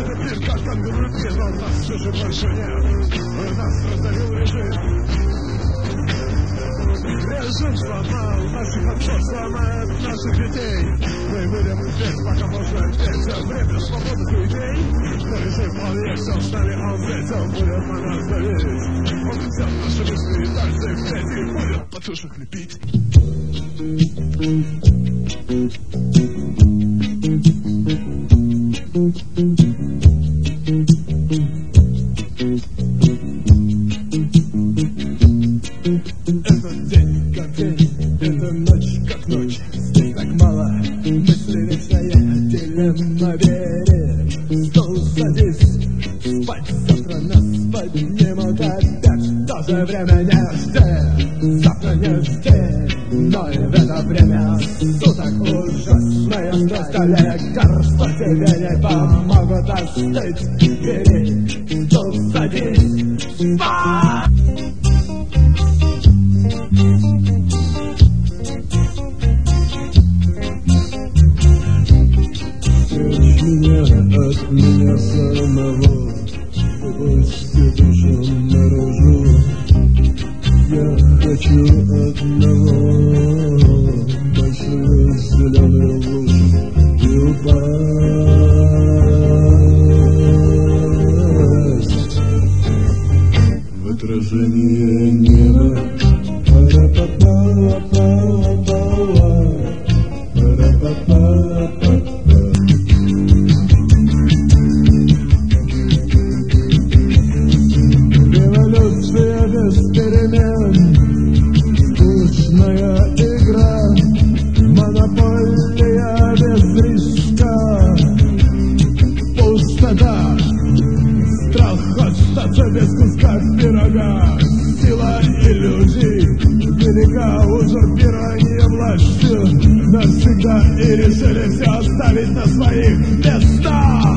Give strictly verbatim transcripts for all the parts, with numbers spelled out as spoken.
Летит как ангелы, но нас все же больше нет. Нас раздавил режим. Режим сломал наших отцов, сломает наших детей. Мы выйдем из здесь, пока можно петь. Время свободы у идей. Но режим повесил с нами, он весел, будет на нас давить. Он взял наши мысли и дальше впредь, и будет потушек лепить. Это день как день, это ночь как ночь. Здесь так мало мыслей, ведь стоятелем на вере. Стол садись, спать, завтра нас поднимут опять. В то же время не жди, завтра не жди. Но и в это время суток ужасное на столе. Лекарства тебе не помогут остыть. Бери, стол садись, спать. От меня самого выпусти душу наружу. Я хочу одного, большую зеленую лужу и упасть в отражение неба. Скучная игра, монополия без риска, пустота, страх остаться без куска пирога, сила иллюзий, велика узурпирование властью навсегда, и решили все оставить на своих местах.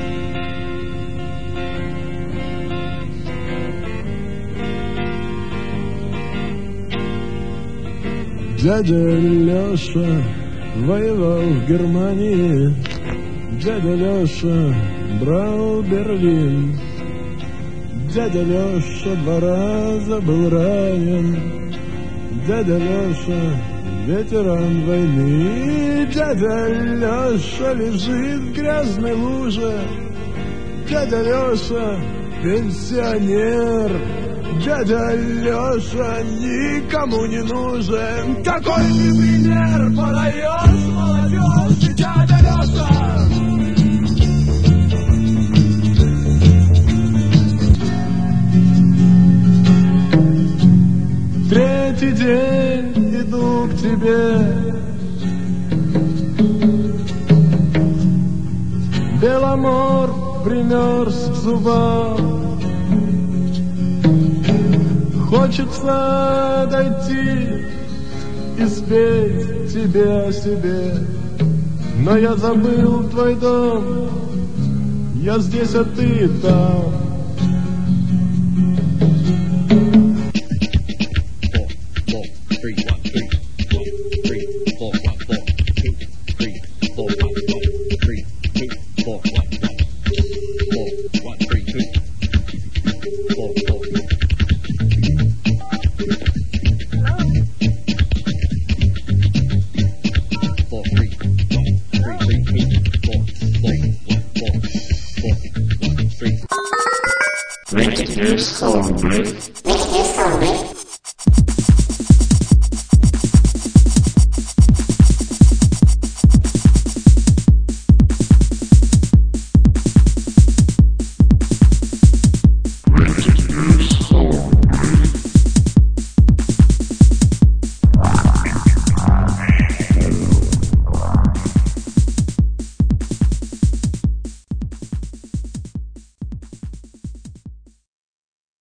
Дядя Леша воевал в Германии. Дядя Леша брал Берлин. Дядя Леша два раза был ранен. Дядя Леша ветеран войны. Дядя Леша лежит в грязной луже. Дядя Леша пенсионер. Дядя Леша никому не нужен. Какой ты пример подаешь, молодежь, и дядя Леша? Третий день иду к тебе. Беломор примерз к зубам. Хочется дойти и спеть тебе о себе, но я забыл твой дом, я здесь, а ты там. Make it your soul, break. Make it your soul, break.